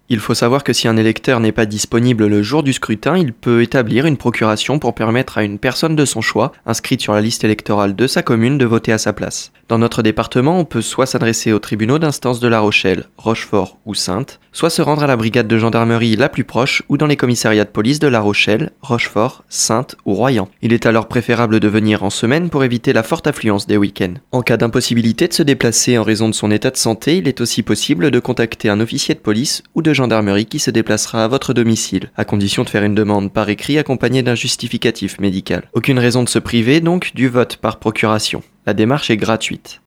Il faut savoir que si un électeur n'est pas disponible le jour du scrutin, il peut établir une procuration pour permettre à une personne de son choix, inscrite sur la liste électorale de sa commune, de voter à sa place. Dans notre département, on peut soit s'adresser aux tribunaux d'instance de La Rochelle, Rochefort ou Saintes, soit se rendre à la brigade de gendarmerie la plus proche ou dans les commissariats de police de La Rochelle, Rochefort, Saintes ou Royan. Il est alors préférable de venir en semaine pour éviter la forte affluence des week-ends. En cas d'impossibilité de se déplacer en raison de son état de santé, il est aussi possible de contacter un officier de police ou de gendarmerie qui se déplacera à votre domicile, à condition de faire une demande par écrit accompagnée d'un justificatif médical. Aucune raison de se priver donc du vote par procuration. La démarche est gratuite.